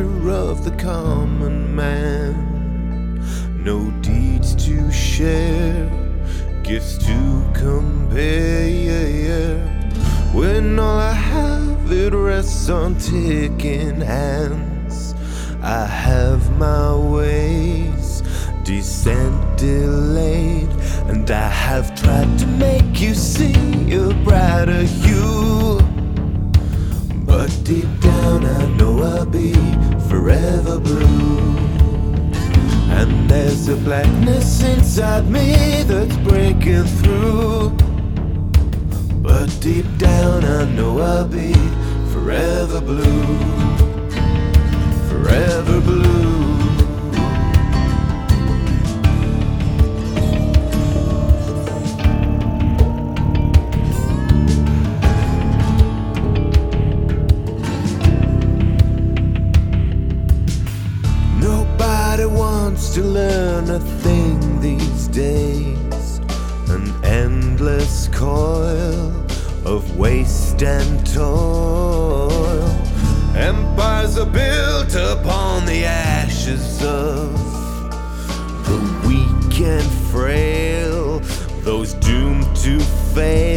fear of the common man. No deeds to share, gifts to compare. When all I have, it rests on ticking hands. I have my ways, descent delayed, and I have tried to make you see a brighter hue. But deep down I know I'll be forever blue. And there's a blackness inside me that's breaking through. But deep down I know I'll be forever blue. Forever blue. Nobody wants to learn a thing these days. An endless coil of waste and toil. Empires are built upon the ashes of the weak and frail, those doomed to fail.